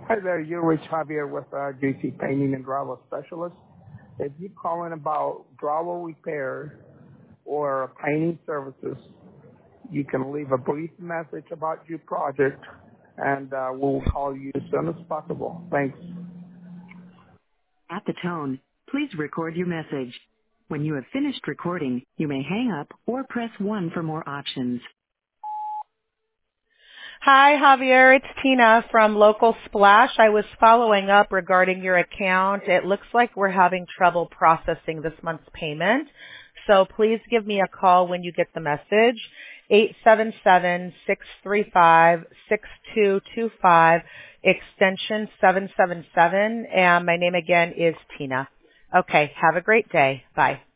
Hi there, you're Rich Javier with JC Painting and Drywall Specialist. If you call in about drywall repair or painting services, you can leave a brief message about your project, and we'll call you as soon as possible. Thanks. At the tone, please record your message. When you have finished recording, you may hang up or press 1 for more options. Hi, Javier. It's Tina from Local Splash. I was following up regarding your account. It looks like we're having trouble processing this month's payment. So please give me a call when you get the message. 877-635-6225, extension 777. And my name again is Tina. Okay. Have a great day. Bye.